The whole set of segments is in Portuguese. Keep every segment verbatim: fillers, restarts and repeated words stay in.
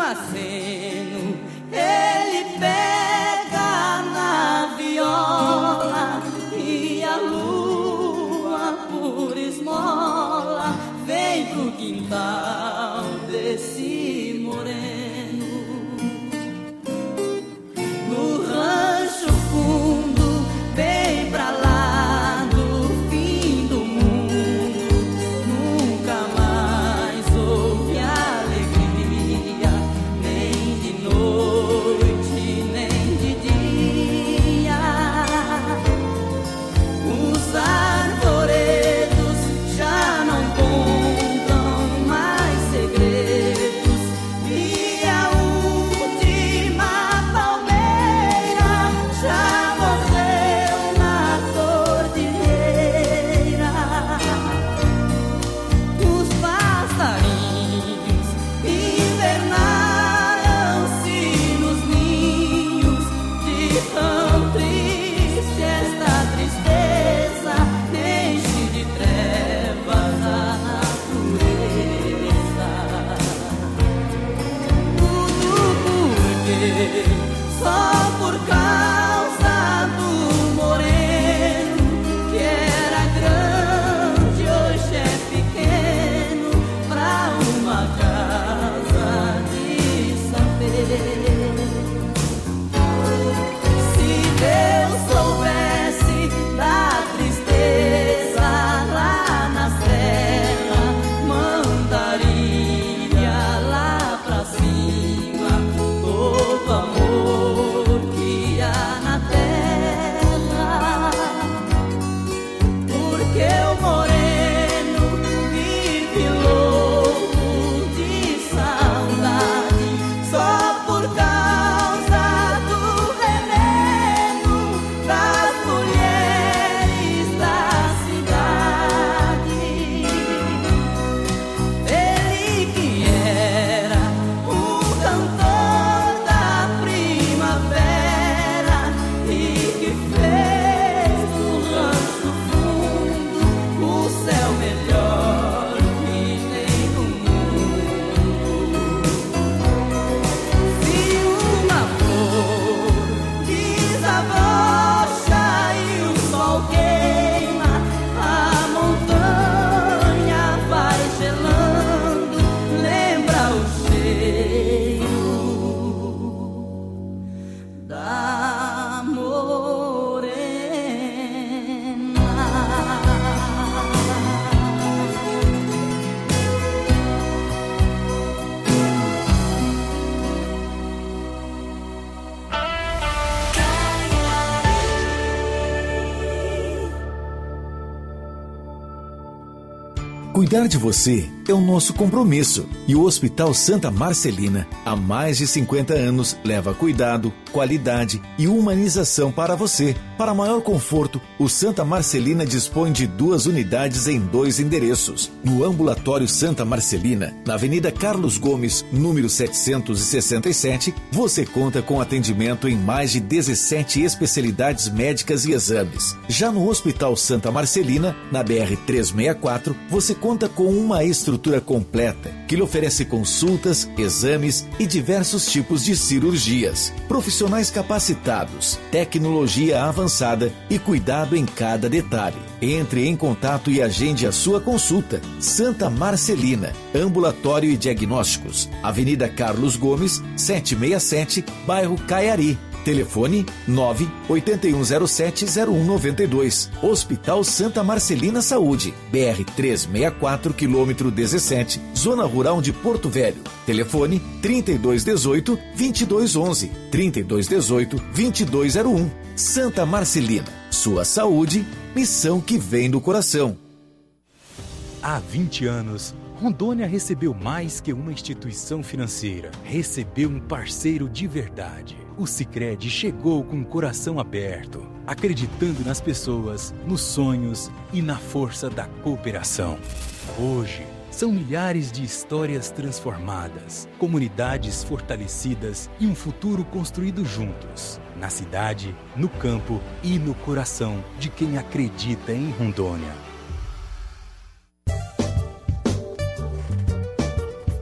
aceno, ele pega na viola e a lua por esmola vem pro quintal desse moreno. No rancho fundo, bem pra lá do fim do mundo, nunca mais houve alegria, nem de noite, nem de dia. Os arvoredos já não contam mais segredos, e a última palmeira já morreu na cordilheira. Os passarinhos invernaram-se nos ninhos, de tão triste esta tristeza enche de trevas a natureza. Tudo porque, só por causa do moreno, que era grande, hoje é pequeno, pra uma casa de saber. Se Deus soubesse da tristeza lá na serra, mandaria lá pra cima todo amor que há na terra. Porque o moreno vive louco de saudade, só por causa do veneno das mulheres da cidade. Ele que era um cantor da primavera e que fez do rancho fundo o céu melhor que tem no mundo. Se uma flor desabrocha e o sol queima, a montanha vai gelando, lembra o cheiro da morena. Cuidar de você é o nosso compromisso e o Hospital Santa Marcelina, há mais de cinquenta anos, leva cuidado, qualidade e humanização para você. Para maior conforto, o Santa Marcelina dispõe de duas unidades em dois endereços. No Ambulatório Santa Marcelina, na Avenida Carlos Gomes, número setecentos e sessenta e sete, você conta com atendimento em mais de dezessete especialidades médicas e exames. Já no Hospital Santa Marcelina, na B R trezentos e sessenta e quatro, você conta com uma estrutura completa que lhe oferece consultas, exames e diversos tipos de cirurgias. Profissionais capacitados, tecnologia avançada e cuidado em cada detalhe. Entre em contato e agende a sua consulta. Santa Marcelina, Ambulatório e Diagnósticos, Avenida Carlos Gomes, setecentos e sessenta e sete, bairro Caiari. Telefone nove oito um zero sete zero um nove dois. Hospital Santa Marcelina Saúde, B R trezentos e sessenta e quatro, quilômetro dezessete, Zona Rural de Porto Velho. Telefone trinta e dois dezoito, vinte e dois onze, trinta e dois dezoito, vinte e dois zero um. Santa Marcelina, sua saúde, missão que vem do coração. Há vinte anos, Rondônia recebeu mais que uma instituição financeira. Recebeu um parceiro de verdade. O Sicredi chegou com o coração aberto, acreditando nas pessoas, nos sonhos e na força da cooperação. Hoje, são milhares de histórias transformadas, comunidades fortalecidas e um futuro construído juntos. Na cidade, no campo e no coração de quem acredita em Rondônia.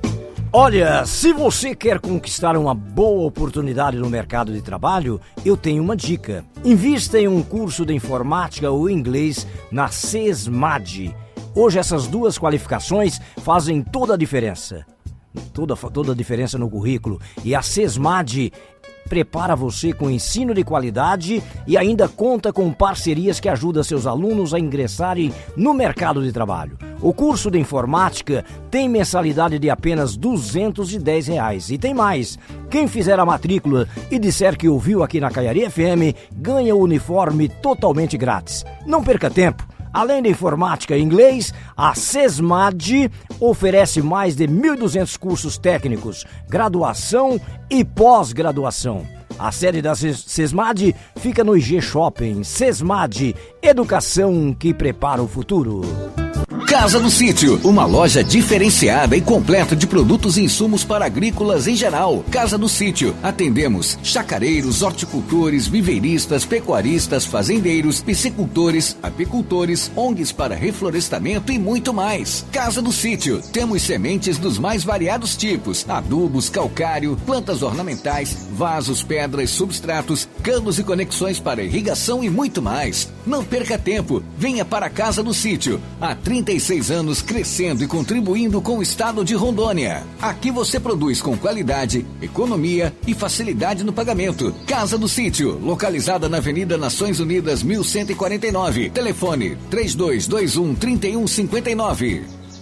Olha, se você quer conquistar uma boa oportunidade no mercado de trabalho, eu tenho uma dica. Invista em um curso de informática ou inglês na SESMAD. Hoje essas duas qualificações fazem toda a diferença. Toda, toda a diferença no currículo. E a SESMAD prepara você com ensino de qualidade e ainda conta com parcerias que ajudam seus alunos a ingressarem no mercado de trabalho. O curso de informática tem mensalidade de apenas duzentos e dez reais. E tem mais, quem fizer a matrícula e disser que ouviu aqui na Caiari F M, ganha o uniforme totalmente grátis. Não perca tempo. Além da informática e inglês, a SESMAD oferece mais de mil e duzentos cursos técnicos, graduação e pós-graduação. A sede da SESMAD fica no I G Shopping. SESMAD, educação que prepara o futuro. Casa do Sítio, uma loja diferenciada e completa de produtos e insumos para agrícolas em geral. Casa do Sítio, atendemos chacareiros, horticultores, viveiristas, pecuaristas, fazendeiros, piscicultores, apicultores, O N Gs para reflorestamento e muito mais. Casa do Sítio, temos sementes dos mais variados tipos, adubos, calcário, plantas ornamentais, vasos, pedras, substratos, canos e conexões para irrigação e muito mais. Não perca tempo, venha para a Casa do Sítio, há trinta e seis anos crescendo e contribuindo com o estado de Rondônia. Aqui você produz com qualidade, economia e facilidade no pagamento. Casa do Sítio, localizada na Avenida Nações Unidas mil cento e quarenta e nove. Telefone três dois dois um, três um cinco nove.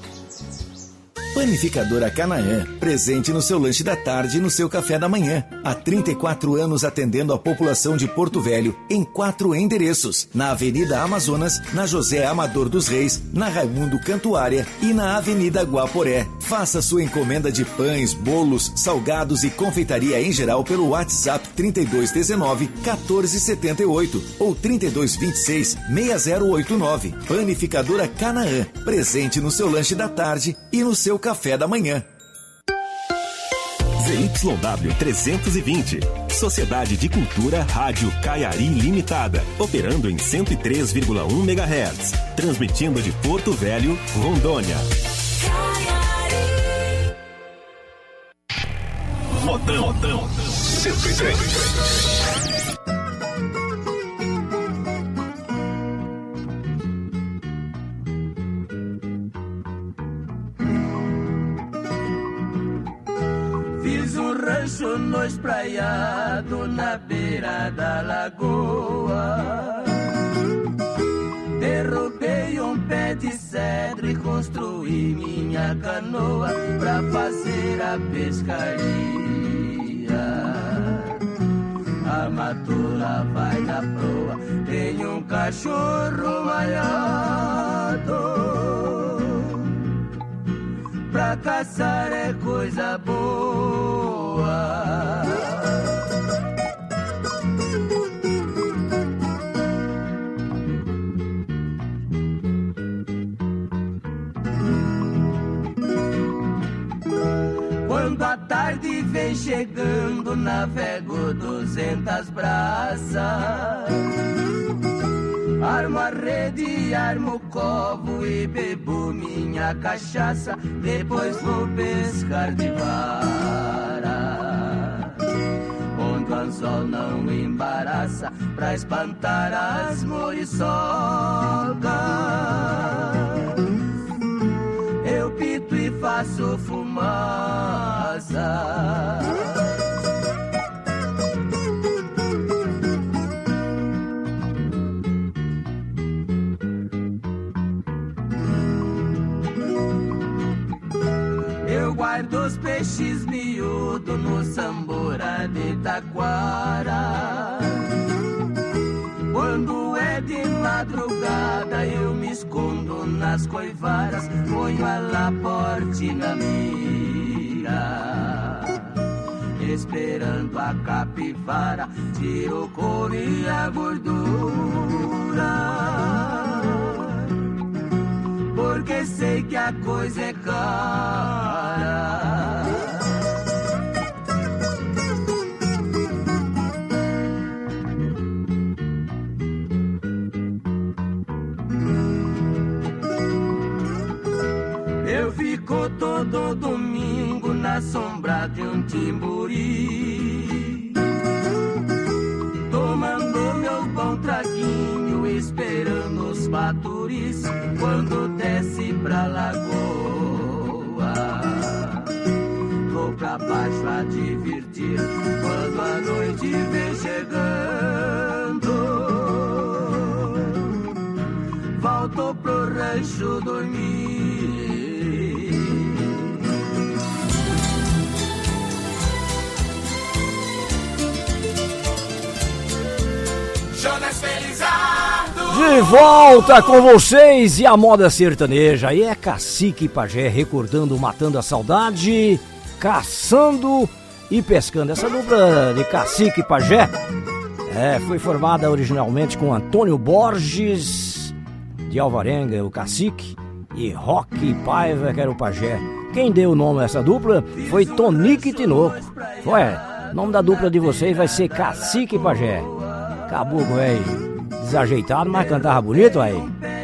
Panificadora Canaã, presente no seu lanche da tarde e no seu café da manhã. Há trinta e quatro anos atendendo a população de Porto Velho em quatro endereços. Na Avenida Amazonas, na José Amador dos Reis, na Raimundo Cantuária e na Avenida Guaporé. Faça sua encomenda de pães, bolos, salgados e confeitaria em geral pelo WhatsApp trinta e dois dezenove, quatorze setenta e oito ou trinta e dois vinte e seis, seis zero oito nove. Panificadora Canaã, presente no seu lanche da tarde e no seu café da manhã. Z Y W trezentos e vinte, Sociedade de Cultura Rádio Caiari Limitada, operando em cento e três vírgula um megahertz, transmitindo de Porto Velho, Rondônia. Modão, Modão, cento e três. Rancho no espraiado na beira da lagoa. Derrubei um pé de cedro e construí minha canoa pra fazer a pescaria. A matura vai na proa, tem um cachorro maiado. Pra caçar é coisa boa. Quando a tarde vem chegando, navego duzentas braças. Armo a rede, armo o covo e bebo minha cachaça. Depois vou pescar de vara, onde o anzol não embaraça, pra espantar as muriçocas. Eu pito e faço fumaça. Guardo os peixes miúdos no sambora de taquara. Quando é de madrugada eu me escondo nas coivaras, ponho a laporte na mira, esperando a capivara, tiro o couro e a gordura. Porque sei que a coisa é cara. Eu fico ficou todo domingo na sombra de um timburi, tomando meu bom traguinho, esperando os paturis quando desce pra lagoa. Vou pra baixo a divertir quando a noite vem chegando. Volto pro rancho dormir. Jonas Felizardo. De volta com vocês e a moda sertaneja. E é Cacique Pajé recordando, matando a saudade, caçando e pescando. Essa dupla de Cacique Pajé é, foi formada originalmente com Antônio Borges de Alvarenga, o Cacique, e Roque Paiva, que era o Pajé. Quem deu o nome a essa dupla foi Tonico e Tinoco. Ué, o nome da dupla de vocês vai ser Cacique Pajé. Caboclo, velho, desajeitado, mas cantava bonito aí.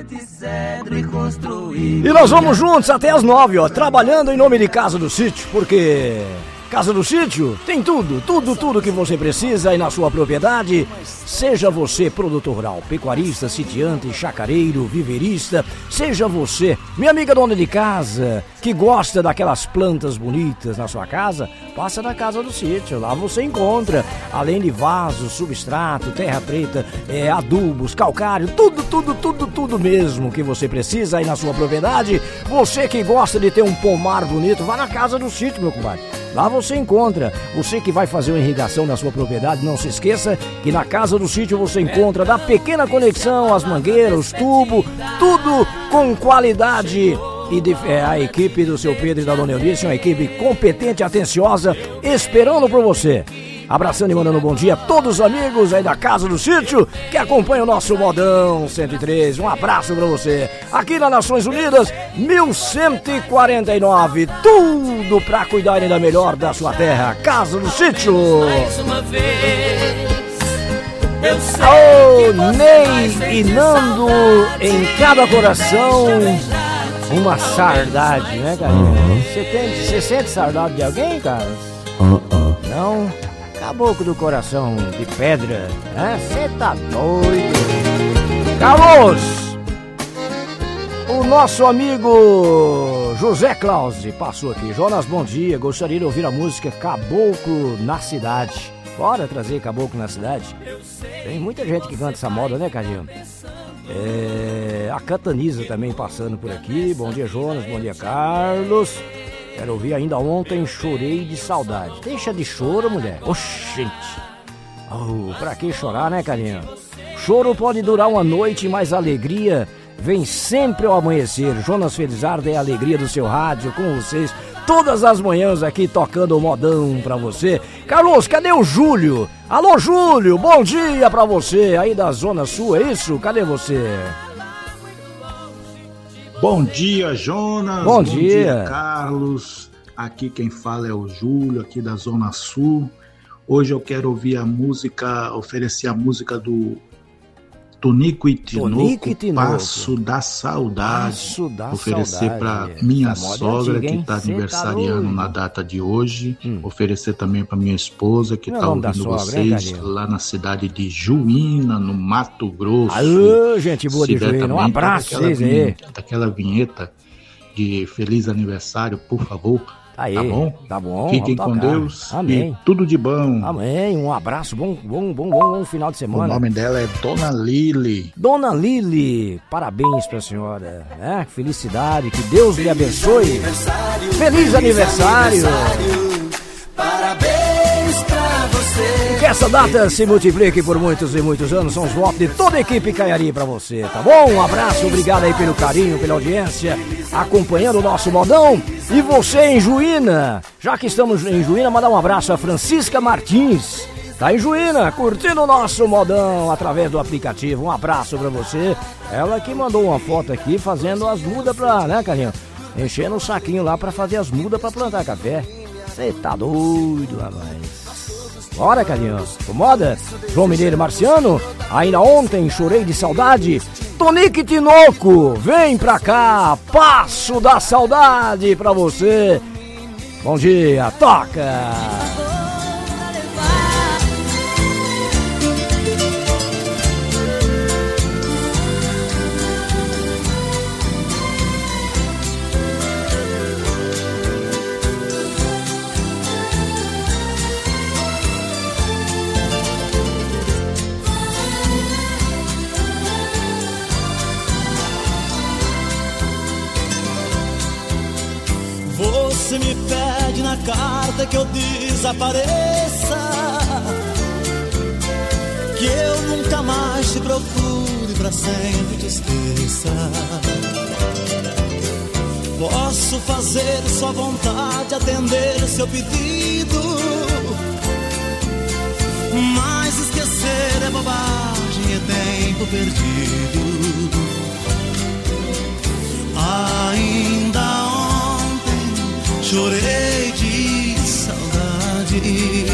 E nós vamos juntos até as nove, ó, trabalhando em nome de Casa do Sítio, porque Casa do Sítio tem tudo, tudo, tudo que você precisa aí na sua propriedade. Seja você produtor rural, pecuarista, sitiante, chacareiro, viverista, seja você, minha amiga dona de casa, que gosta daquelas plantas bonitas na sua casa, passa na Casa do Sítio. Lá você encontra, além de vasos, substrato, terra preta, é, adubos, calcário, tudo, tudo, tudo, tudo mesmo que você precisa aí na sua propriedade. Você que gosta de ter um pomar bonito, vá na Casa do Sítio, meu compadre. Lá você encontra. Você que vai fazer uma irrigação na sua propriedade, não se esqueça que na Casa do Sítio você encontra da pequena conexão, as mangueiras, os tubos, tudo com qualidade. E de, é, a equipe do seu Pedro e da dona Eunice, uma equipe competente e atenciosa, esperando por você. Abraçando e mandando um bom dia a todos os amigos aí da Casa do Sítio que acompanham o nosso Modão cento e três. Um abraço pra você. Aqui nas Nações Unidas, mil cento e quarenta e nove. Tudo pra cuidar ainda melhor da sua terra. Casa do Sítio. Mais uma vez, eu sei oh, Ney e Nando, em cada coração uma saudade, né, cara? Você uh-huh. Você sente saudade de alguém, cara? Uh-uh. Não? Caboclo do coração de pedra, né? Você tá doido? Carlos! O nosso amigo José Claus passou aqui. Jonas, bom dia. Gostaria de ouvir a música Caboclo na Cidade. Bora trazer Caboclo na Cidade? Tem muita gente que canta essa moda, né, Cadinho? É, a Cataniza também passando por aqui. Bom dia, Jonas. Bom dia, Carlos. Quero ouvir ainda ontem, chorei de saudade. Deixa de choro, mulher. Oxente. Oh, pra que chorar, né, carinha? Choro pode durar uma noite, mas a alegria vem sempre ao amanhecer. Jonas Felizardo é a alegria do seu rádio com vocês. Todas as manhãs aqui tocando o modão pra você. Carlos, cadê o Júlio? Alô, Júlio, bom dia pra você. Aí da Zona Sul, é isso? Cadê você? Bom dia, Jonas. Bom, Bom dia. dia, Carlos. Aqui quem fala é o Júlio, aqui da Zona Sul. Hoje eu quero ouvir a música, oferecer a música do Tonico e Tinoco, Passo da Saudade. Passo da oferecer para minha sogra, antiga, que está aniversariando tá na data de hoje. Hum. Oferecer também para minha esposa, que está ouvindo sogra, vocês, hein, lá na cidade de Juína, no Mato Grosso. Alô, gente boa de Juína, um abraço vocês aí. Daquela vinheta de feliz aniversário, por favor. Aí, tá bom? Tá bom. Fiquem com Deus. Amém. E tudo de bom. Amém. Um abraço, bom, bom, bom, bom, bom final de semana. O nome dela é Dona Lili. Dona Lili, parabéns pra senhora. É, felicidade, que Deus lhe abençoe. Aniversário, feliz aniversário. aniversário. Parabéns pra você. Que essa data se multiplique por muitos e muitos anos. São os votos de toda a equipe Caiari pra você, tá bom? Um abraço, obrigado aí pelo carinho, pela audiência, acompanhando o nosso modão. E você em Juína, já que estamos em Juína, mandar um abraço a Francisca Martins. Tá em Juína, curtindo o nosso modão através do aplicativo. Um abraço pra você. Ela que mandou uma foto aqui fazendo as mudas pra, né, carinho? Enchendo o saquinho lá pra fazer as mudas pra plantar café. Você tá doido, rapaz. Bora, carinho. Incomoda? João Mineiro Marciano, ainda ontem chorei de saudade. Tonico Tinoco, vem pra cá, Passo da Saudade pra você. Bom dia, toca! Você me pede na carta que eu desapareça, que eu nunca mais te procure, pra sempre te esqueça. Posso fazer sua vontade, atender seu pedido, mas esquecer é bobagem, é tempo perdido. Ainda ontem chorei de saudade,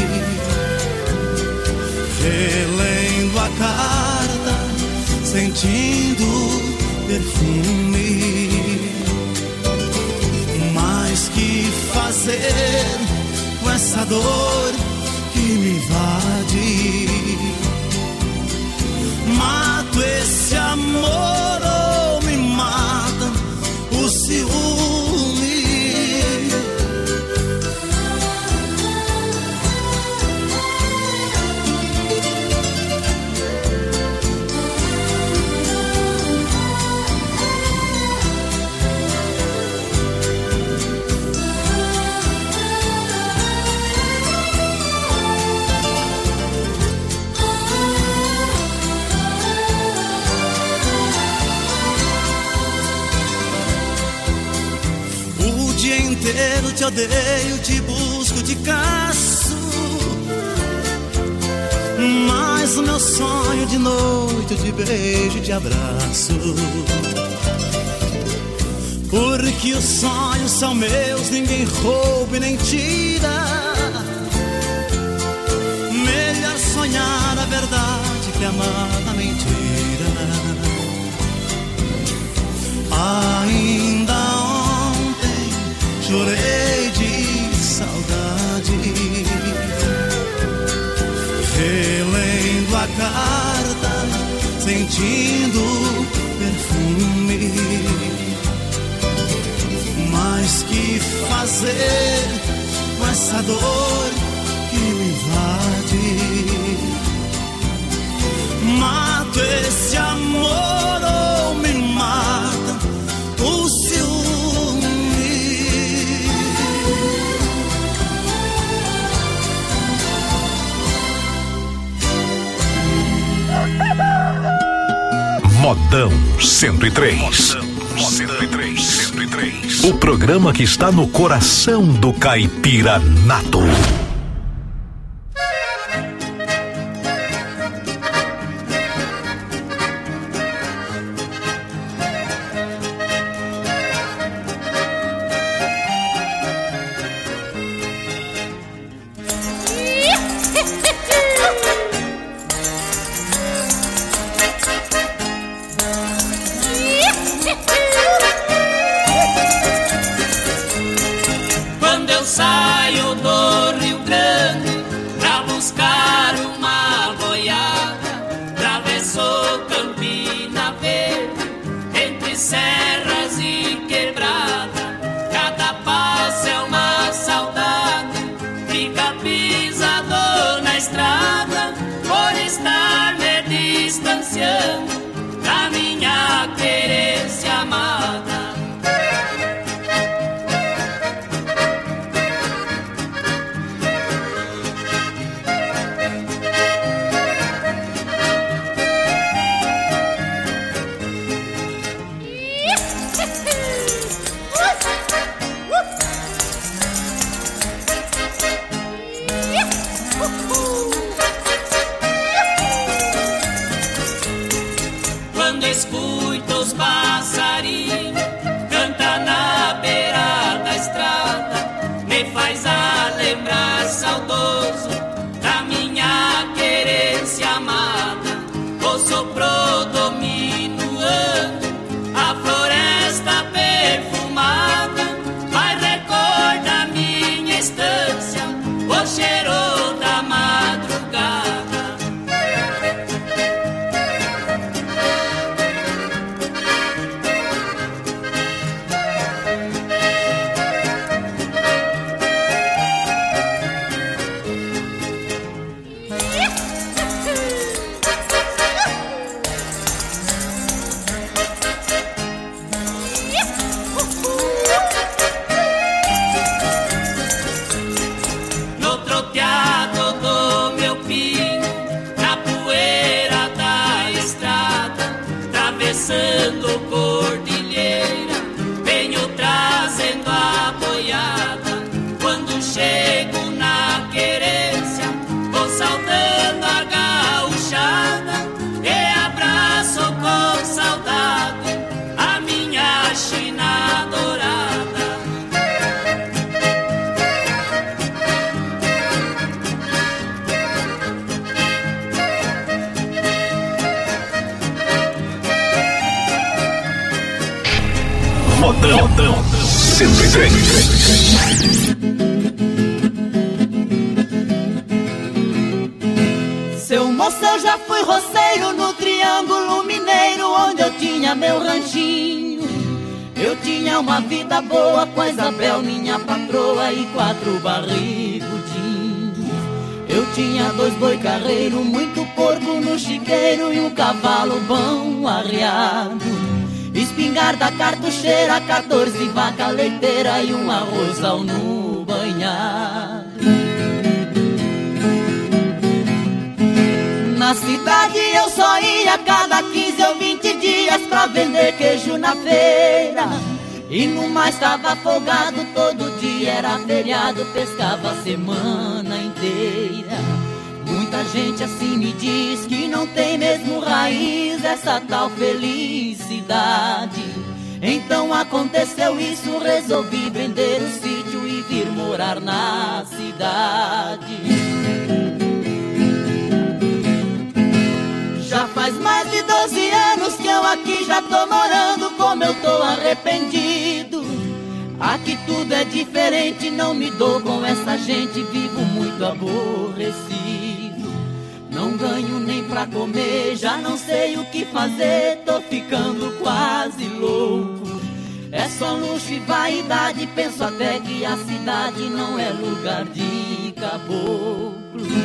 relendo a carta, sentindo perfume. Mas que fazer com essa dor que me invade? Mato esse amor ou me mata o ciúme? Eu te odeio, te busco, te caço, mas o meu sonho de noite eu te beijo e te abraço. Porque os sonhos são meus, ninguém rouba e nem tira. Melhor sonhar a verdade que amar a mentira. Ainda chorei de saudade, relendo a carta, sentindo perfume. Mas que fazer com essa dor que me invade? Mato esse amor ou me mata o ciúme? Modão cento e três. Modão cento e três. cento e três. O programa que está no coração do caipira nato. Modão cento e três. Seu moço, eu já fui roceiro no Triângulo Mineiro, onde eu tinha meu ranchinho. Eu tinha uma vida boa com a Isabel, minha patroa, e quatro barrigudinhos. Eu tinha dois boi carreiro, muito porco no chiqueiro e um cavalo bom arriado. Espingarda cartucheira, quatorze vaca leiteira e um arrozal no banhado. Na cidade eu só ia cada quinze ou vinte dias pra vender queijo na feira. E no mais tava folgado, todo dia era feriado, pescava a semana inteira. Muita gente assim me diz que não tem mesmo raiz essa tal felicidade. Então aconteceu isso, resolvi vender o sítio e vir morar na cidade. Já faz mais de doze anos que eu aqui já tô morando, como eu tô arrependido. Aqui tudo é diferente, não me dou com essa gente, vivo muito aborrecido. Não ganho nem pra comer, já não sei o que fazer, tô ficando quase louco. É só luxo e vaidade, penso até que a cidade não é lugar de caboclo.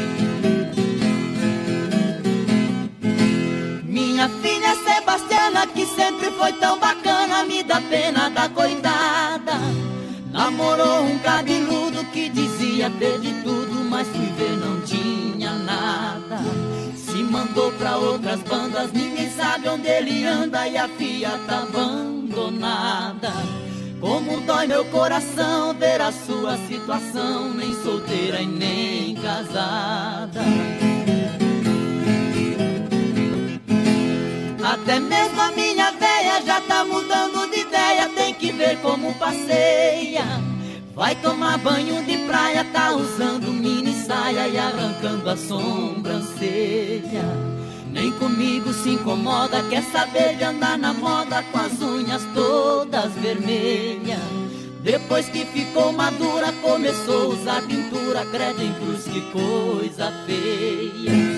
Minha filha Sebastiana, que sempre foi tão bacana, me dá pena da coitada. Namorou um cabeludo que dizia ter de tudo, mas fui ver não tinha nada. Se mandou pra outras bandas, ninguém sabe onde ele anda e a filha tá abandonada. Como dói meu coração ver a sua situação, nem solteira e nem casada. Até mesmo a minha véia já tá mudando de ideia, tem que ver como passeia. Vai tomar banho de praia, tá usando mini saia e arrancando a sobrancelha. Nem comigo se incomoda, quer saber de andar na moda com as unhas todas vermelhas. Depois que ficou madura, começou a usar pintura, credo em cruz, que coisa feia.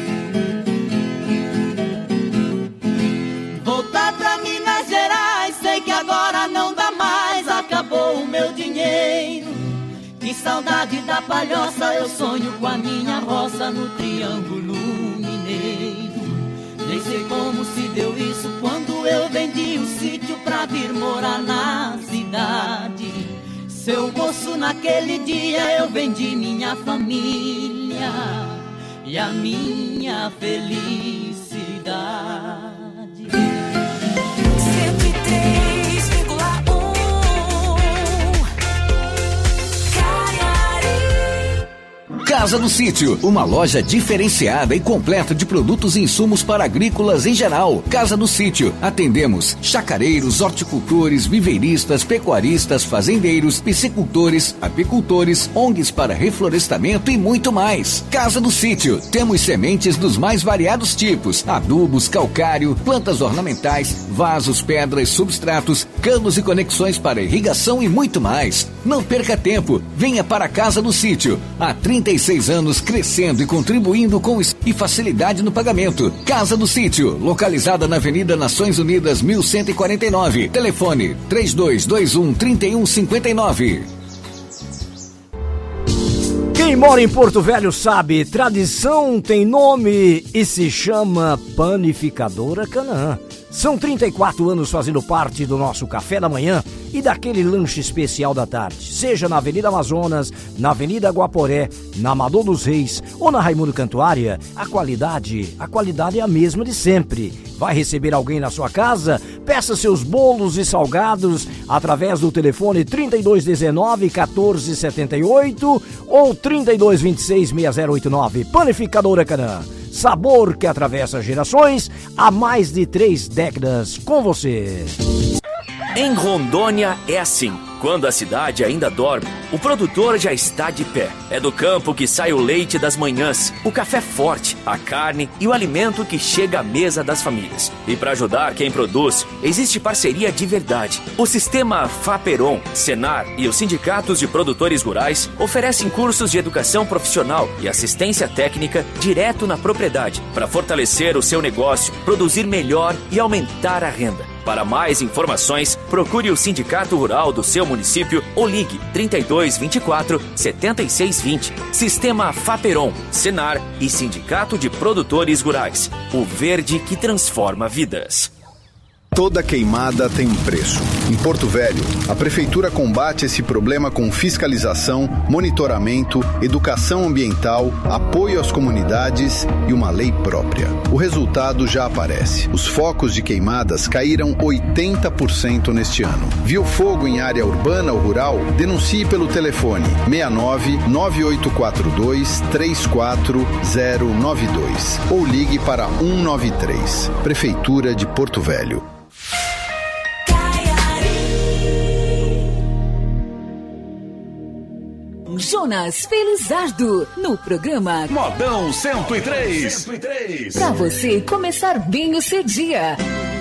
Voltar pra Minas Gerais, sei que agora não dá mais, acabou o meu dinheiro. Que saudade da palhoça, eu sonho com a minha roça no Triângulo Mineiro. Nem sei como se deu isso, quando eu vendi o sítio pra vir morar na cidade. Seu moço, naquele dia eu vendi minha família e a minha felicidade. cento e três vírgula um Casa do Sítio, uma loja diferenciada e completa de produtos e insumos para agrícolas em geral. Casa do Sítio, atendemos chacareiros, horticultores, viveiristas, pecuaristas, fazendeiros, piscicultores, apicultores, O N Gs para reflorestamento e muito mais. Casa do Sítio, temos sementes dos mais variados tipos, adubos, calcário, plantas ornamentais, vasos, pedras, substratos, canos e conexões para irrigação e muito mais. Não perca tempo, venha para a Casa do Sítio. Há trinta e seis anos crescendo e contribuindo com e facilidade no pagamento. Casa do Sítio, localizada na Avenida Nações Unidas mil cento e quarenta e nove. Telefone três dois dois um, três um cinco nove. Quem mora em Porto Velho sabe, tradição tem nome e se chama Panificadora Canaã. São trinta e quatro anos fazendo parte do nosso café da manhã e daquele lanche especial da tarde. Seja na Avenida Amazonas, na Avenida Guaporé, na Amador dos Reis ou na Raimundo Cantuária, a qualidade, a qualidade é a mesma de sempre. Vai receber alguém na sua casa? Peça seus bolos e salgados através do telefone trinta e dois dezenove, quatorze setenta e oito ou trinta e dois vinte e seis, seis zero oito nove. Panificadora Canaã. Sabor que atravessa gerações há mais de três décadas com você. Em Rondônia é assim. Quando a cidade ainda dorme, o produtor já está de pé. É do campo que sai o leite das manhãs, o café forte, a carne e o alimento que chega à mesa das famílias. E para ajudar quem produz, existe parceria de verdade. O sistema Faperon, Senar e os sindicatos de produtores rurais oferecem cursos de educação profissional e assistência técnica direto na propriedade para fortalecer o seu negócio, produzir melhor e aumentar a renda. Para mais informações, procure o Sindicato Rural do seu município ou ligue trinta e dois, vinte e quatro, setenta e seis vinte. Sistema Faperon, Senar e Sindicato de Produtores Rurais. O verde que transforma vidas. Toda queimada tem um preço. Em Porto Velho, a Prefeitura combate esse problema com fiscalização, monitoramento, educação ambiental, apoio às comunidades e uma lei própria. O resultado já aparece. Os focos de queimadas caíram oitenta por cento neste ano. Viu fogo em área urbana ou rural? Denuncie pelo telefone seis nove nove oito quatro dois três quatro zero nove dois ou ligue para cento e noventa e três. Prefeitura de Porto Velho. Jonas Felizardo, no programa Modão cento e três. Pra você começar bem o seu dia.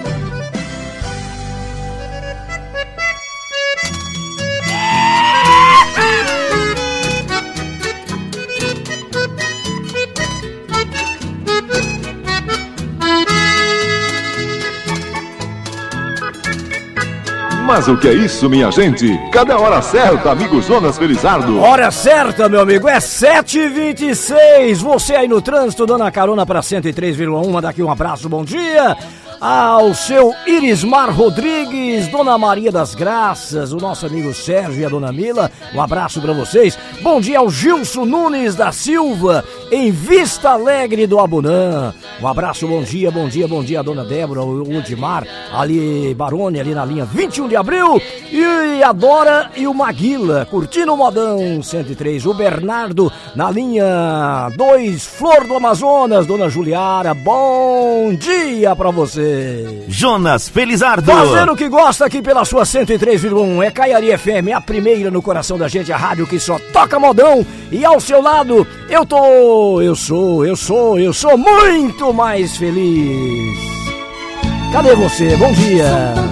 Mas o que é isso, minha gente? Cadê a hora certa, amigo Jonas Felizardo? Hora certa, meu amigo, é sete e vinte e seis. Você aí no trânsito, dando a carona para cento e três vírgula um. Manda aqui um abraço, bom dia ao seu Irismar Rodrigues, Dona Maria das Graças, o nosso amigo Sérgio e a Dona Mila, um abraço para vocês. Bom dia ao Gilson Nunes da Silva, em Vista Alegre do Abunã. Um abraço, bom dia, bom dia, bom dia a Dona Débora, o Udimar, ali Barone, ali na linha vinte e um de abril, e a Dora e o Maguila, curtindo o Modão cento e três. O Bernardo na linha dois, Flor do Amazonas, Dona Juliara, bom dia pra você. Jonas Felizardo. Fazendo o que gosta aqui pela sua cento e três vírgula um. É Caiari F M, a primeira no coração da gente, a rádio que só toca modão. E ao seu lado, eu tô, eu sou, eu sou, eu sou muito mais feliz. Cadê você? Bom dia.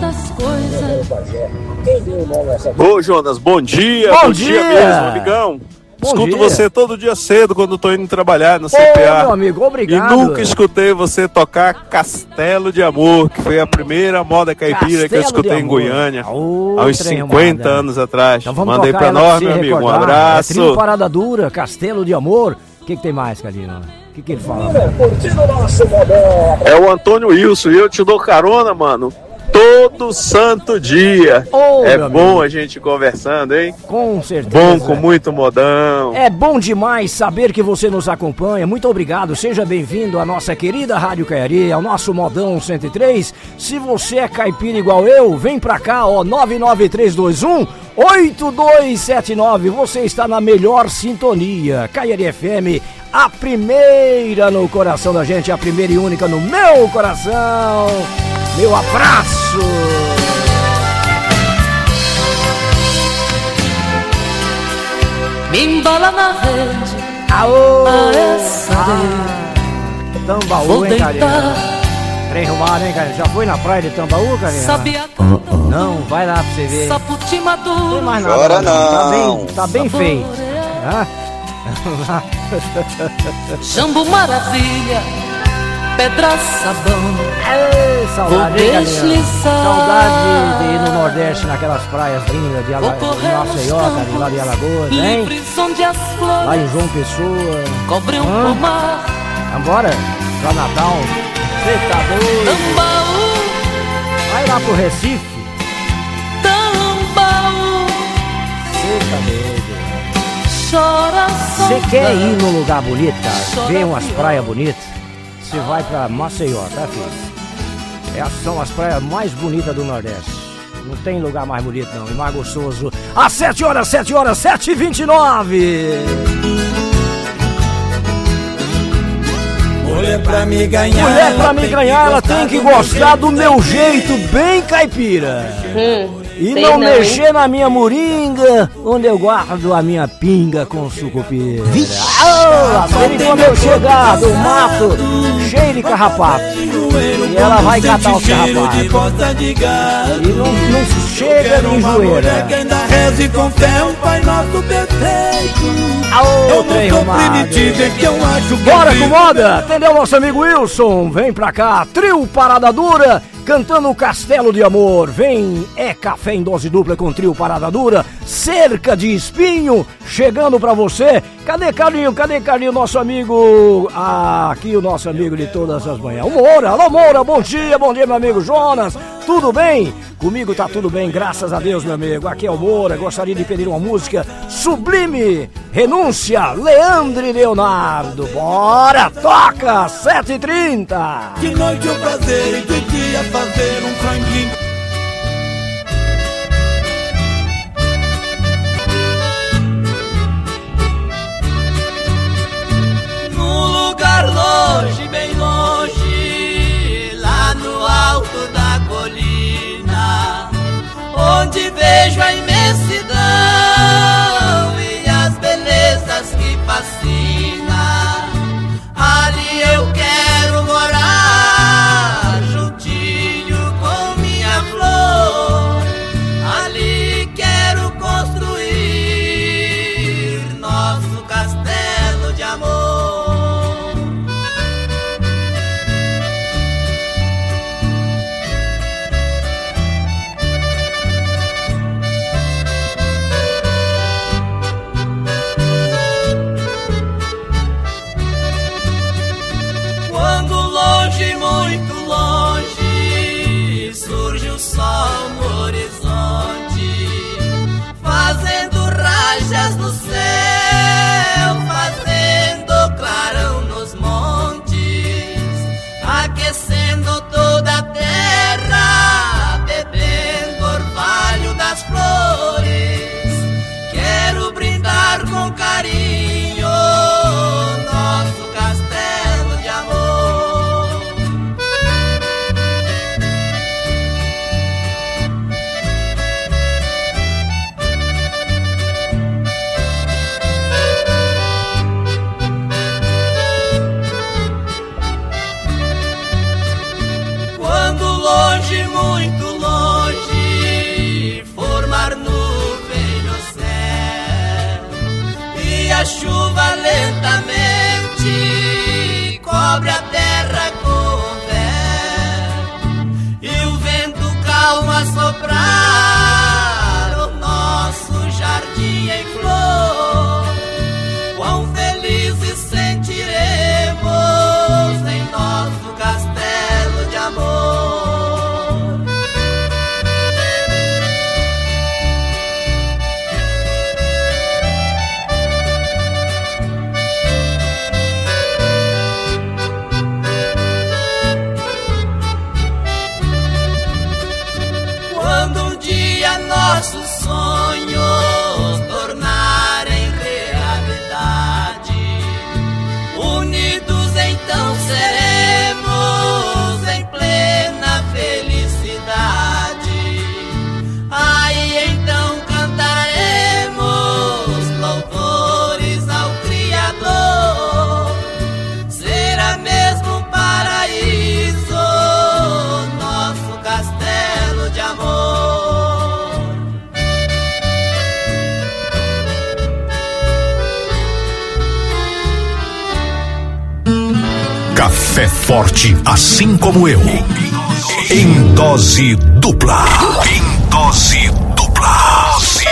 Ô Jonas, bom dia. Bom, bom dia. dia mesmo, amigão. Bom Escuto dia. você todo dia cedo quando tô indo trabalhar no C Ô, P A. meu amigo, obrigado. E nunca escutei você tocar Castelo de Amor, que foi a primeira moda caipira Castelo que eu escutei em Goiânia, há uns cinquenta anos atrás. Então vamos Mandei tocar pra ela nós, pra meu você amigo, um recordar. abraço. É Trio Parada Dura, Castelo de Amor. O que, que tem mais, Calino? O que, que ele fala? É o Antônio Wilson e eu te dou carona, mano. Todo santo dia. Ô, é meu bom amigo. a gente conversando, hein? Com certeza. Bom com muito modão. É bom demais saber que você nos acompanha. Muito obrigado. Seja bem-vindo à nossa querida Rádio Caiari, ao nosso Modão cento e três. Se você é caipira igual eu, vem pra cá, ó, nove nove três dois um oito dois sete nove. Você está na melhor sintonia. Caiari F M, a primeira no coração da gente, a primeira e única no meu coração. Meu abraço! Me embola na rede, Aô! a essa ah, Tambaú, vou hein, Carinha? deitar. Trem rumado, hein, Carinha? Já foi na praia de Tambaú, Carinha? Sabia Não, vai lá pra você ver. Saputi maduro. Não tem mais nada. Chora Tá não. bem, tá bem feito. Ah? Jambu maravilha, pedra sabão. Ei, saudade, Vou hein, Carinha? deslizar. Saudade de ir no Nordeste, naquelas praias lindas de, Ala... Vou de correr Maceió, nos Carinha, lá de Alagoas, hein? livres onde as flores Lá em João Pessoa. cobrem um Hã? pomar. Vambora? Pra Natal. Você tá doido? Tambaú, Vai lá pro Recife. Tambaú, Você tá doido? chora Você saudade. quer ir num lugar bonito, cara? Ver umas praias bonitas? Você vai pra Maceió, tá, filho? Essas são as praias mais bonitas do Nordeste. Não tem lugar mais bonito, não. E mais gostoso. Às sete horas, sete horas, sete e vinte e nove. Mulher pra me ganhar, Mulher pra me ganhar, ela tem que gostar do meu jeito bem caipira. Hum, e não, não mexer hein? na minha moringa, onde eu guardo a minha pinga com sucupira. Ah, quando eu chegar do mato, cheio de carrapato, e ela vai catar os carrapatos. E não, não chega de enjoeira. Que ainda reze com fé um Pai Nosso perfeito. Eu não sou primitivo, é que eu acho que bora com moda, entendeu, nosso amigo Wilson? Vem pra cá, trio Parada Dura, cantando o Castelo de Amor. Vem, é café em dose dupla com trio Parada Dura, Cerca de Espinho, chegando pra você. Cadê Carlinho, cadê Carlinho, nosso amigo, ah, aqui o nosso amigo de todas as manhãs, o Moura. Alô Moura, bom dia, bom dia meu amigo Jonas, tudo bem? Comigo tá tudo bem, graças a Deus meu amigo. Aqui é o Moura, gostaria de pedir uma música sublime, Renúncia, Leandro e Leonardo. Bora, toca, sete e trinta. De noite o prazer e de dia fazer um franguinho. Num lugar longe, bem longe, lá no alto da colina, onde vejo a imensidão e as belezas que fascina. Ali eu quero morar, juntinho com minha flor. Ali quero construir nosso castelo de amor. Muito longe surge o sol no horizonte, fazendo rajas no céu, fazendo clarão nos montes, aquecendo toda a terra, bebendo orvalho das flores. Quero brindar com carinho nosso castelo de amor. Muito longe, formar nuvem no céu, e a chuva lentamente cobre a terra com véu, e o vento calmo a soprar o nosso jardim em flor. Quão felizes sentiremos em nosso castelo de amor. Nossos sonhos tornarem realidade, unidos então seremos em plena felicidade. Aí então cantaremos louvores ao Criador. Será mesmo um paraíso nosso castelo de amor. Café forte, assim como eu. Em dose dupla. Em dose dupla. Dose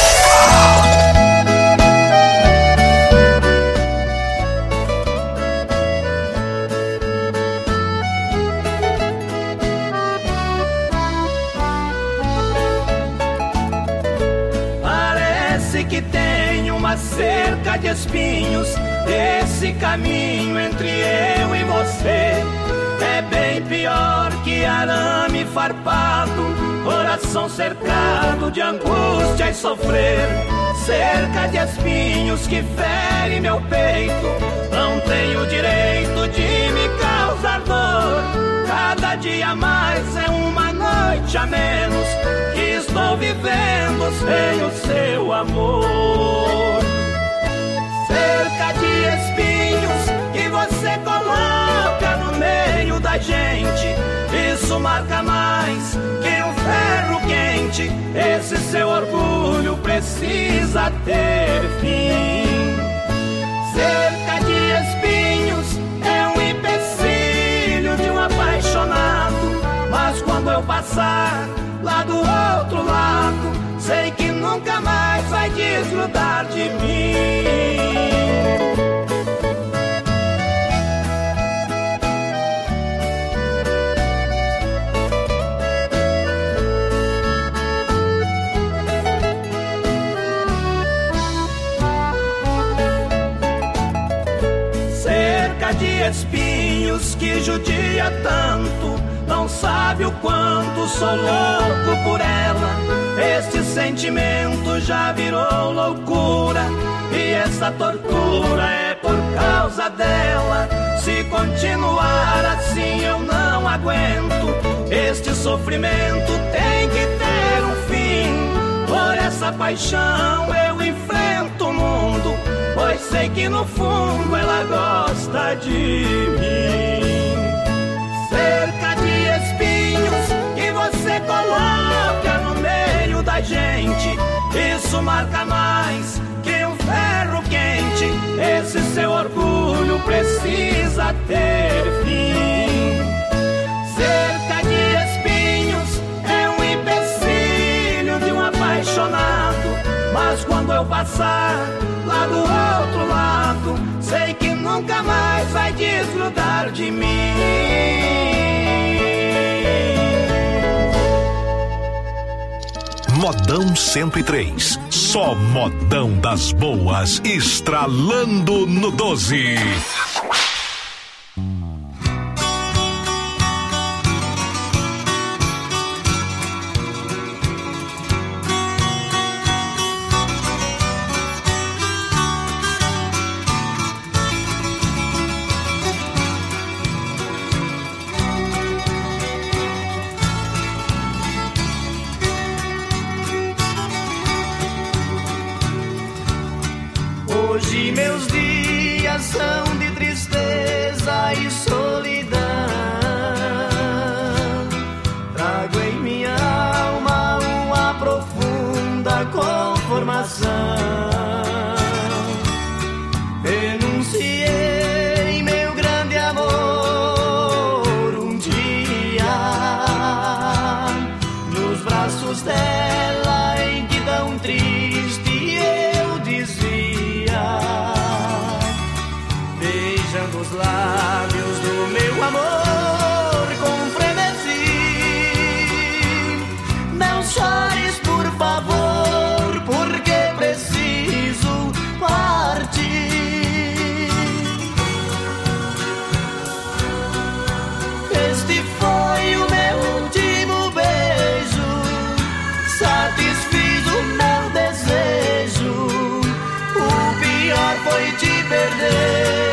dupla. Parece que tem uma cerca de espinhos. Esse caminho entre eu e você é bem pior que arame farpado, coração cercado de angústia e sofrer. Cerca de espinhos que fere meu peito, não tenho direito de me cada dia a mais é uma noite a menos que estou vivendo sem o seu amor. Cerca de espinhos que você coloca no meio da gente, isso marca mais que um ferro quente. Esse seu orgulho precisa ter fim. Cerca de espinhos é um empecilho de um apaixonado, mas quando eu passar lá do outro lado, sei que nunca mais vai desgrudar de mim. Cerca de espinhos que judia tanto, não sabe o quanto sou louco por ela. Este sentimento já virou loucura, e essa tortura é por causa dela. Se continuar assim eu não aguento, este sofrimento tem que ter um fim. Por essa paixão eu enfrento o mundo, pois sei que no fundo ela gosta de mim. Cerca de espinhos que você coloca no meio da gente, isso marca mais que um ferro quente. Esse seu orgulho precisa ter fim. Cerca de espinhos é um empecilho de um apaixonado, mas quando eu passar lá do outro lado, sei que nunca mais vai desgrudar de mim. Modão cento e três, só modão das boas, estralando no doze. Hoje meus dias são de tristeza e solidão. Trago em minha alma uma profunda conformação. Renunciei meu grande amor um dia nos braços dela, em que tão triste eu dizia, beijando os lábios do meu amor com frenesi. Não chores, por favor, porque preciso partir. Este foi o meu último beijo, satisfiz o meu desejo. O pior foi te perder.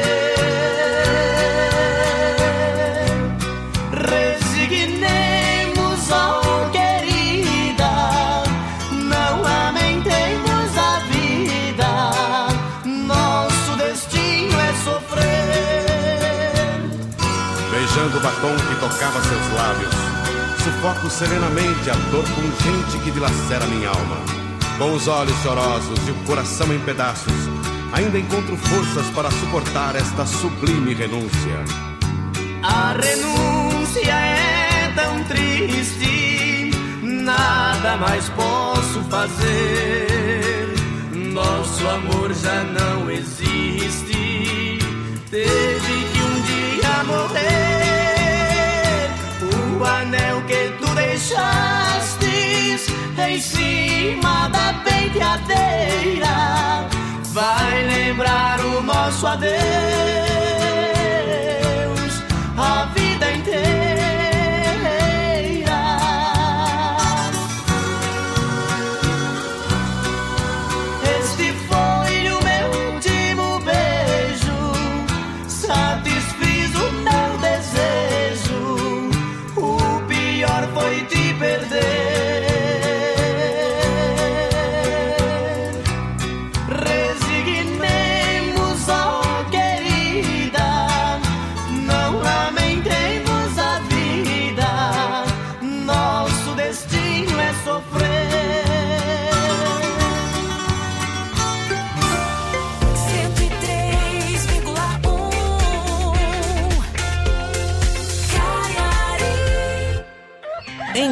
Resignemos, oh querida, não lamentemos a vida. Nosso destino é sofrer. Beijando o batom que tocava seus lábios, sufoco serenamente a dor pungente que dilacera minha alma. Com os olhos chorosos e o coração em pedaços, ainda encontro forças para suportar esta sublime renúncia. A renúncia é tão triste, nada mais posso fazer. Nosso amor já não existe, teve que um dia morrer. O anel que tu deixastes em cima da penteadeira vai lembrar o nosso adeus a vida inteira. Este foi o meu último beijo, satisfiz o meu desejo.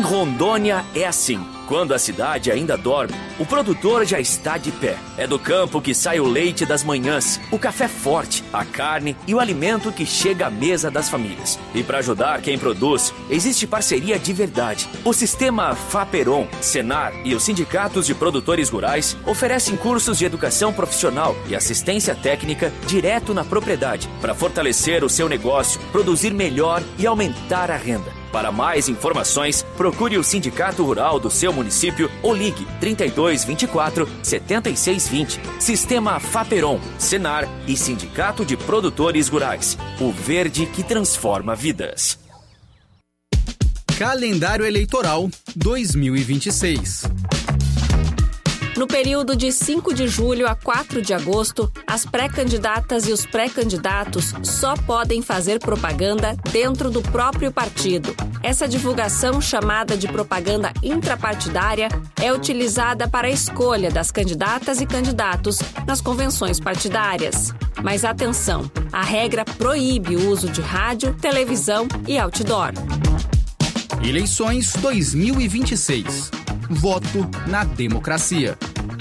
Rondônia é assim. Quando a cidade ainda dorme, o produtor já está de pé. É do campo que sai o leite das manhãs, o café forte, a carne e o alimento que chega à mesa das famílias. E para ajudar quem produz, existe parceria de verdade. O sistema Faperon, Senar e os sindicatos de produtores rurais oferecem cursos de educação profissional e assistência técnica direto na propriedade para fortalecer o seu negócio, produzir melhor e aumentar a renda. Para mais informações, procure o Sindicato Rural do seu município ou ligue trinta e dois, vinte e quatro, setenta e seis vinte. Sistema Faperon, Senar e Sindicato de Produtores Rurais. O verde que transforma vidas. Calendário Eleitoral dois mil e vinte e seis. No período de cinco de julho a quatro de agosto, as pré-candidatas e os pré-candidatos só podem fazer propaganda dentro do próprio partido. Essa divulgação, chamada de propaganda intrapartidária, é utilizada para a escolha das candidatas e candidatos nas convenções partidárias. Mas atenção, a regra proíbe o uso de rádio, televisão e outdoor. Eleições dois mil e vinte e seis. Voto na democracia.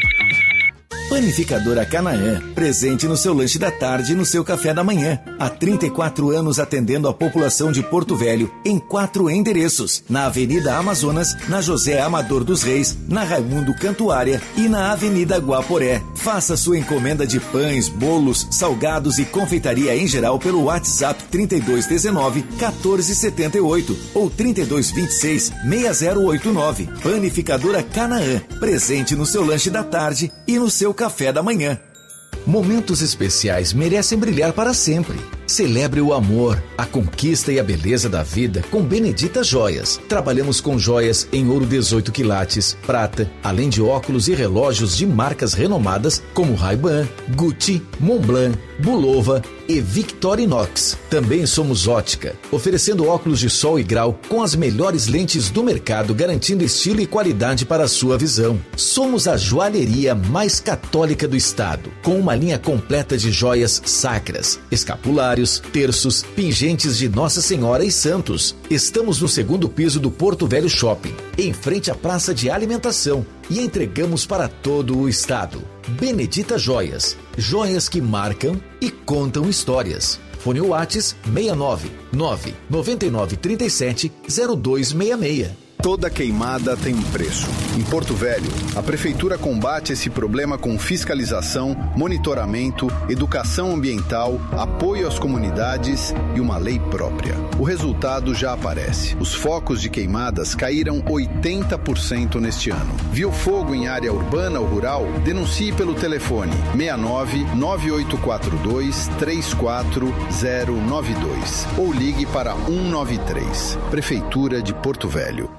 Panificadora Canaã, presente no seu lanche da tarde e no seu café da manhã. Há trinta e quatro anos atendendo a população de Porto Velho em quatro endereços. Na Avenida Amazonas, na José Amador dos Reis, na Raimundo Cantuária e na Avenida Guaporé. Faça sua encomenda de pães, bolos, salgados e confeitaria em geral pelo WhatsApp trinta e dois dezenove, quatorze setenta e oito ou trinta e dois vinte e seis, seis zero oito nove. Panificadora Canaã, presente no seu lanche da tarde e no seu café da manhã. Momentos especiais merecem brilhar para sempre. Celebre o amor, a conquista e a beleza da vida com Benedita Joias. Trabalhamos com joias em ouro dezoito quilates, prata, além de óculos e relógios de marcas renomadas como Ray-Ban, Gucci, Montblanc, Bulova e Victorinox. Também somos ótica, oferecendo óculos de sol e grau com as melhores lentes do mercado, garantindo estilo e qualidade para a sua visão. Somos a joalheria mais católica do estado, com uma linha completa de joias sacras, escapulários, terços, pingentes de Nossa Senhora e santos. Estamos no segundo piso do Porto Velho Shopping, em frente à praça de alimentação, e entregamos para todo o estado. Benedita Joias, joias que marcam e contam histórias. Fone Whats seis nove nove nove nove três sete zero dois seis seis. Toda queimada tem um preço. Em Porto Velho, a Prefeitura combate esse problema com fiscalização, monitoramento, educação ambiental, apoio às comunidades e uma lei própria. O resultado já aparece. Os focos de queimadas caíram oitenta por cento neste ano. Viu fogo em área urbana ou rural? Denuncie pelo telefone seis nove nove oito quatro dois três quatro zero nove dois ou ligue para um nove três. Prefeitura de Porto Velho.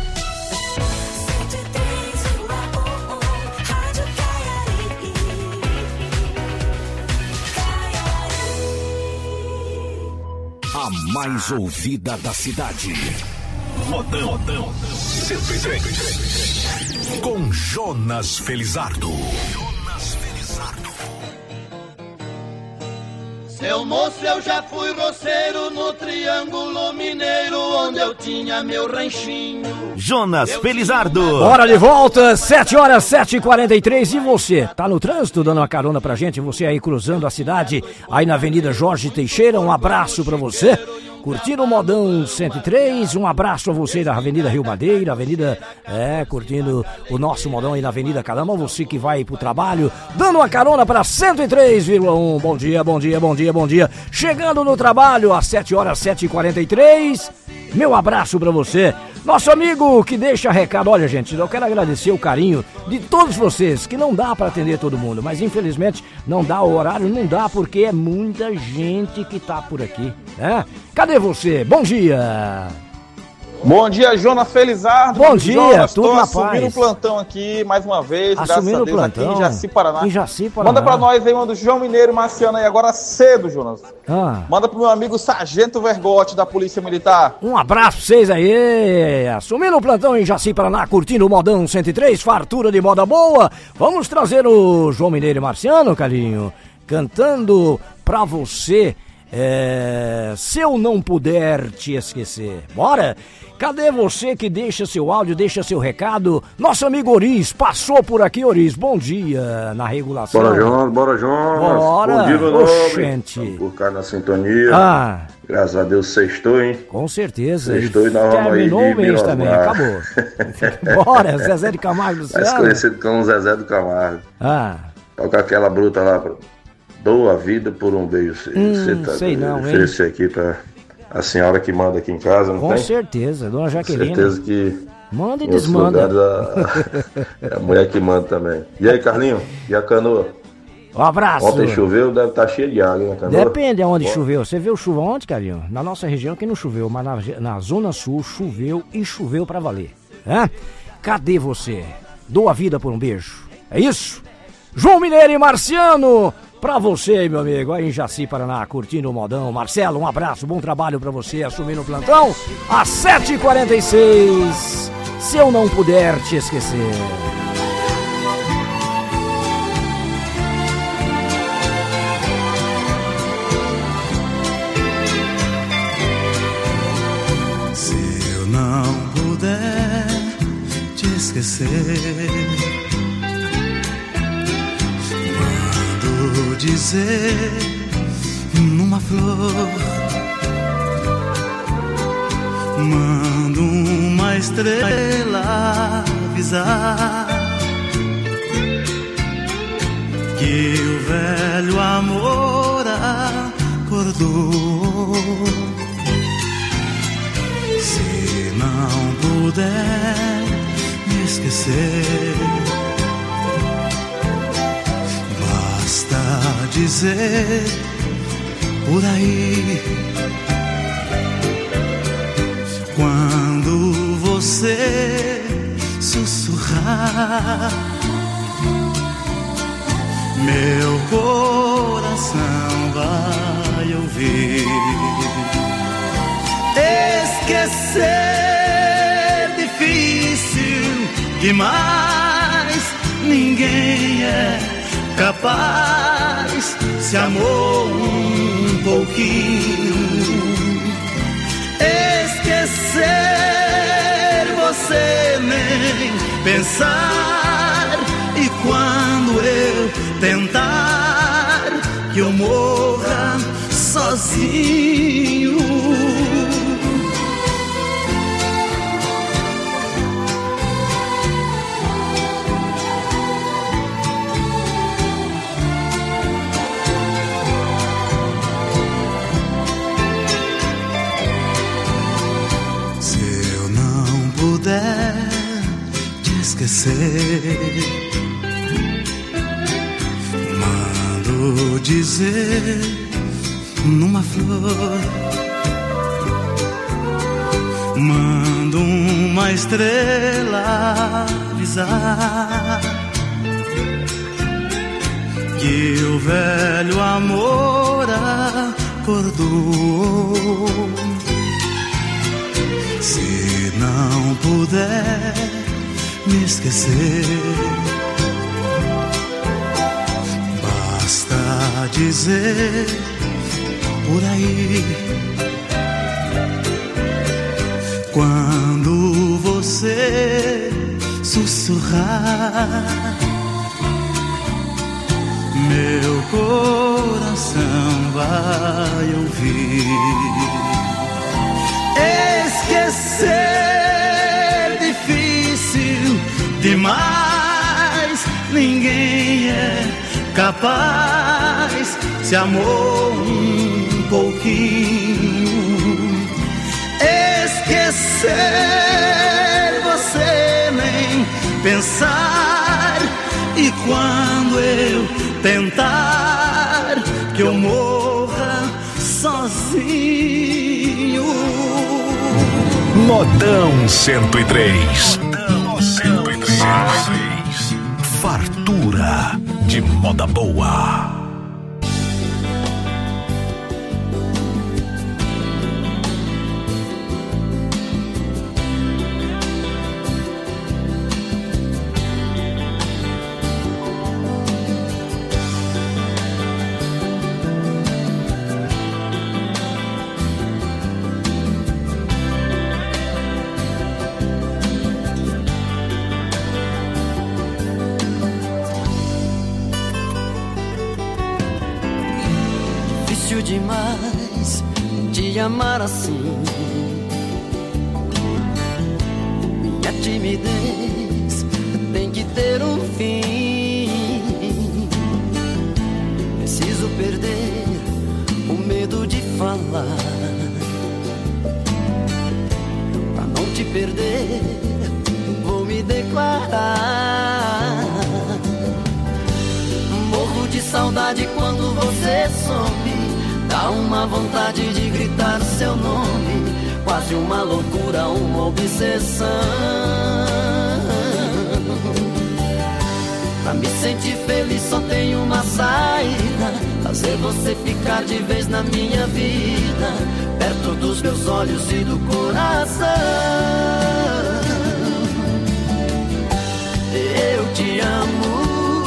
A mais ouvida da cidade. Modão, Modão cento e três. Com Jonas Felizardo. Jonas Felizardo. Seu moço, eu já fui roceiro no Triângulo Mineiro, onde eu tinha meu ranchinho. Jonas Felizardo. Bora de volta, sete horas, sete e quarenta e três. E você, tá no trânsito dando uma carona pra gente? Você aí cruzando a cidade, aí na Avenida Jorge Teixeira, um abraço pra você. Curtindo o Modão cento e três, um abraço a você da Avenida Rio Madeira, Avenida, é, curtindo o nosso Modão aí na Avenida Calama, você que vai pro trabalho, dando uma carona para cento e três vírgula um, bom dia, bom dia, bom dia, bom dia, chegando no trabalho às sete horas, sete e quarenta e três, meu abraço para você, nosso amigo que deixa recado. Olha, gente, eu quero agradecer o carinho de todos vocês, que não dá para atender todo mundo, mas infelizmente não dá o horário, não dá porque é muita gente que tá por aqui, né? Cadê você? Bom dia! Bom dia, Jonas Felizardo. Bom dia, Jonas, tudo na paz. Assumindo o plantão aqui, mais uma vez, assumindo graças a Deus, o plantão. aqui em Jaci, Paraná. Em Jaci, Paraná. Manda pra nós aí uma do João Mineiro e Marciano aí, agora cedo, Jonas. Ah. Manda pro meu amigo Sargento Vergote, da Polícia Militar. Um abraço pra vocês aí. Assumindo o plantão em Jaci, Paraná, curtindo o Modão cento e três, fartura de moda boa. Vamos trazer o João Mineiro e Marciano, carinho, cantando pra você. É... Se eu não puder te esquecer. Bora? Cadê você que deixa seu áudio, deixa seu recado? Nosso amigo Oris passou por aqui, Oris. Bom dia na regulação. Bora, Jonas, bora, Jonas. Bora. Bom dia, meu nobre. Oxente. Por cá na sintonia. Ah. Graças a Deus, sextou, hein? Com certeza. Sextou e nós vamos aí de Terminou o mês também, Mirosmar. acabou. Bora, Zezé de Camargo do Mais céu. conhecido como Zezé do Camargo. Ah. Toca aquela bruta lá, pra... Dou a vida por um beijo. Você Hum, tá sei não, hein? oferecer aqui pra a senhora que manda aqui em casa, não Com tem? certeza, dona Jaqueline. Certeza que Manda e em outros desmanda. lugares a... é a mulher que manda também. E aí, Carlinho? E a canoa? Um abraço. Ontem choveu, deve estar cheio de água, hein, a canoa? Depende aonde Bom. choveu. Você viu chuva ontem, carinho? Na nossa região que não choveu, mas na, na Zona Sul choveu e choveu pra valer. Hã? Cadê você? Dou a vida por um beijo. É isso? João Mineiro e Marciano, pra você, meu amigo, aí em Jaci, Paraná, curtindo o modão. Marcelo, um abraço, bom trabalho pra você, assumindo o plantão, às sete e quarenta e seis, se eu não puder te esquecer. Se eu não puder te esquecer, mando dizer numa flor, mando uma estrela avisar que o velho amor acordou. Se não puder me esquecer, basta dizer por aí, quando você sussurrar, meu coração vai ouvir. Esquecer difícil demais, ninguém é capaz. Se amou um pouquinho, esquecer você nem pensar. E quando eu tentar que eu morra sozinho, te esquecer, mando dizer numa flor, mando uma estrela avisar que o velho amor acordou. Se não puder me esquecer, basta dizer por aí, quando você sussurrar, meu coração vai ouvir. Esquecer difícil demais, ninguém é capaz. Se amou um pouquinho, esquecer você nem pensar. E quando eu tentar que eu morra sozinho. Modão cento e três. Modão cento e três. Fartura de moda boa. Difícil demais te amar assim. Minha timidez tem que ter um fim. Preciso perder o medo de falar. Pra não te perder, vou me declarar. Morro de saudade quando você some. Dá uma vontade de gritar seu nome. Quase uma loucura, uma obsessão. Pra me sentir feliz só tem uma saída: fazer você ficar de vez na minha vida, perto dos meus olhos e do coração. Eu te amo,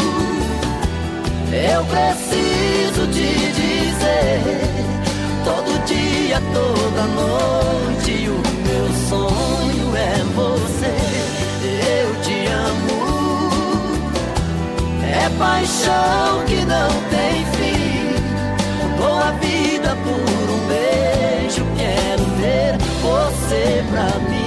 eu preciso te dizer, todo dia, toda noite, o meu sonho é você. Eu te amo, é paixão que não tem fim. Dou a vida por um beijo, quero ter você pra mim.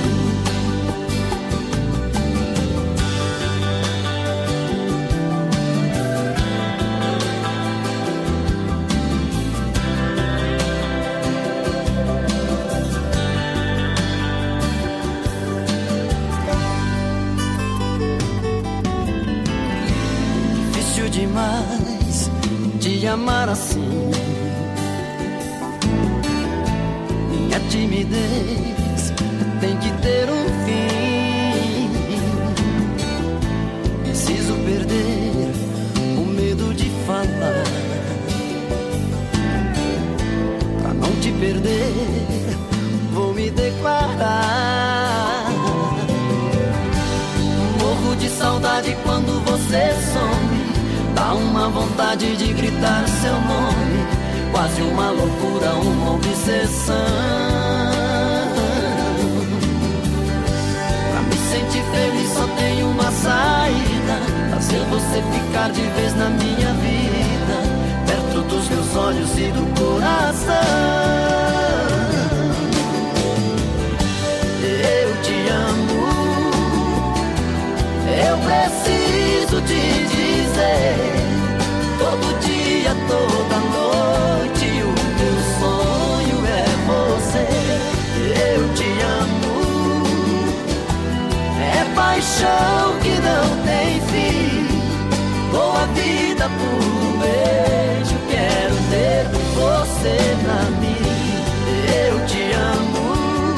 Demais te amar assim. Minha timidez tem que ter um fim. Preciso perder o medo de falar. Pra não te perder, vou me declarar. Morro de saudade quando você some. Dá uma vontade de gritar seu nome. Quase uma loucura, uma obsessão. Pra me sentir feliz só tem uma saída: fazer você ficar de vez na minha vida, perto dos meus olhos e do coração. Eu te amo, eu preciso te dizer, todo dia, toda noite, o meu sonho é você. Eu te amo, é paixão que não tem fim. Dou a vida por um beijo, quero ter você pra mim. Eu te amo,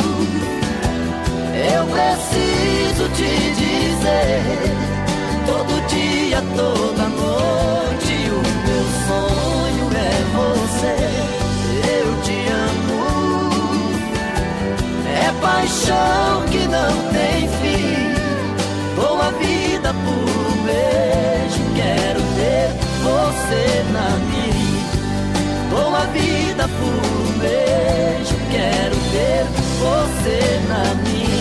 eu preciso te dizer, todo dia, toda noite, o meu sonho é você. Eu te amo, é paixão que não tem fim. Dou a vida por um beijo, quero ter você na minha. Dou a vida por um beijo, quero ter você na minha.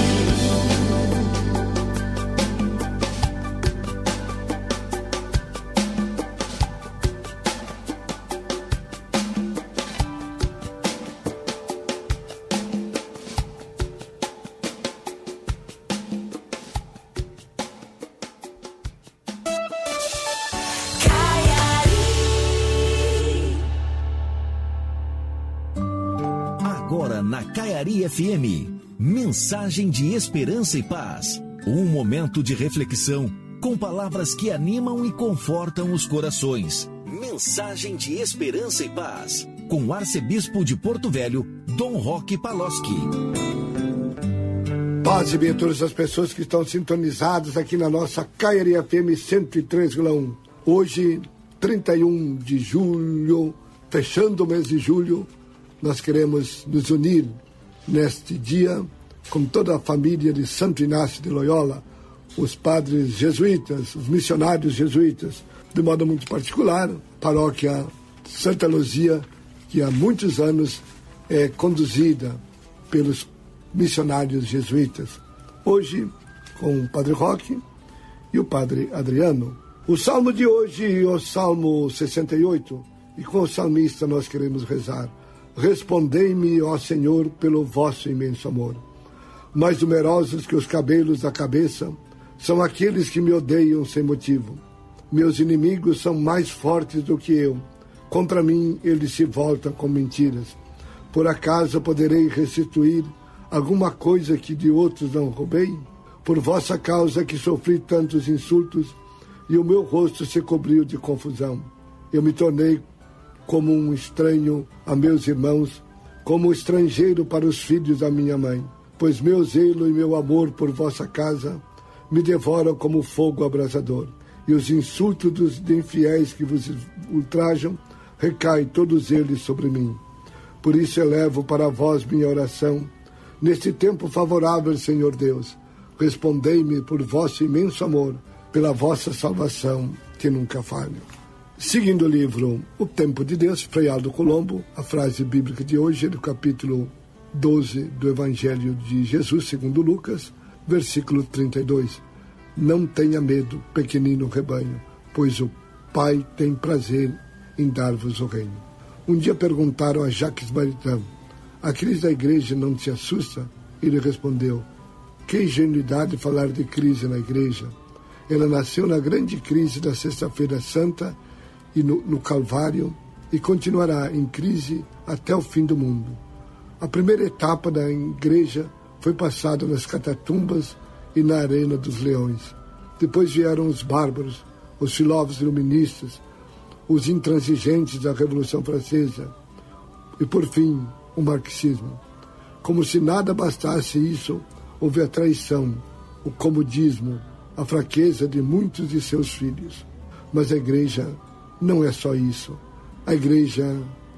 Na Caiari F M, mensagem de esperança e paz. Um momento de reflexão com palavras que animam e confortam os corações. Mensagem de esperança e paz com o arcebispo de Porto Velho, Dom Roque Paloschi. Paz e bem a todas as pessoas que estão sintonizadas aqui na nossa Caiari F M cento e três vírgula um. Hoje, trinta e um de julho, fechando o mês de julho, nós queremos nos unir neste dia com toda a família de Santo Inácio de Loyola, os padres jesuítas, os missionários jesuítas, de modo muito particular, a paróquia Santa Luzia, que há muitos anos é conduzida pelos missionários jesuítas. Hoje, com o Padre Roque e o Padre Adriano. O salmo de hoje, o Salmo sessenta e oito, E com o salmista nós queremos rezar: respondei-me, ó Senhor, pelo vosso imenso amor. Mais numerosos que os cabelos da cabeça são aqueles que me odeiam sem motivo. Meus inimigos são mais fortes do que eu. Contra mim eles se voltam com mentiras. Por acaso poderei restituir alguma coisa que de outros não roubei? Por vossa causa que sofri tantos insultos, e o meu rosto se cobriu de confusão. Eu me tornei como um estranho a meus irmãos, como um estrangeiro para os filhos da minha mãe. Pois meu zelo e meu amor por vossa casa me devoram como fogo abrasador, e os insultos dos infiéis que vos ultrajam recaem todos eles sobre mim. Por isso elevo para vós minha oração, neste tempo favorável, Senhor Deus. Respondei-me por vosso imenso amor, pela vossa salvação que nunca falha. Seguindo o livro O Tempo de Deus, Frei Aldo Colombo, a frase bíblica de hoje é do capítulo doze do Evangelho de Jesus, segundo Lucas, versículo trinta e dois. Não tenha medo, pequenino rebanho, pois o Pai tem prazer em dar-vos o reino. Um dia perguntaram a Jacques Maritain: a crise da igreja não te assusta? Ele respondeu: que ingenuidade falar de crise na igreja. Ela nasceu na grande crise da Sexta-feira Santa e no, no Calvário, e continuará em crise até o fim do mundo. A primeira etapa da igreja foi passada nas catatumbas e na arena dos leões. Depois vieram os bárbaros, os filósofos iluministas, os intransigentes da Revolução Francesa e, por fim, o marxismo. Como se nada bastasse isso, houve a traição, o comodismo, a fraqueza de muitos de seus filhos. Mas a igreja não é só isso. A igreja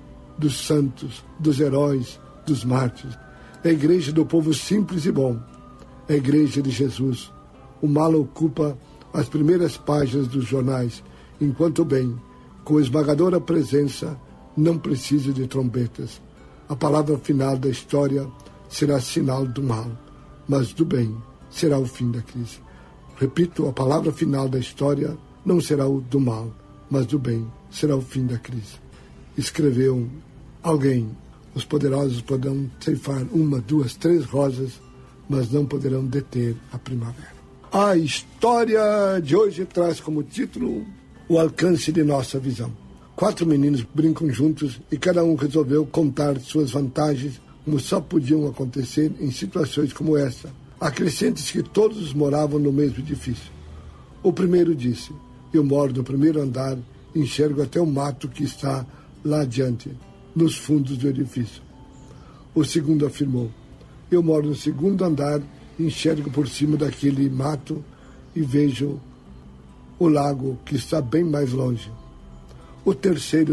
dos santos, dos heróis, dos mártires. É a igreja do povo simples e bom. É a igreja de Jesus. O mal ocupa as primeiras páginas dos jornais, enquanto o bem, com esmagadora presença, não precisa de trombetas. A palavra final da história será sinal do mal, mas do bem será o fim da crise. Repito, a palavra final da história não será o do mal, mas do bem será o fim da crise. Escreveu alguém: os poderosos poderão ceifar uma, duas, três rosas, mas não poderão deter a primavera. A história de hoje traz como título o alcance de nossa visão. Quatro meninos brincam juntos e cada um resolveu contar suas vantagens, como só podiam acontecer em situações como essa. Acrescente-se que todos moravam no mesmo edifício. O primeiro disse: eu moro no primeiro andar e enxergo até o mato que está lá adiante, nos fundos do edifício. O segundo afirmou: eu moro no segundo andar e enxergo por cima daquele mato e vejo o lago que está bem mais longe. O terceiro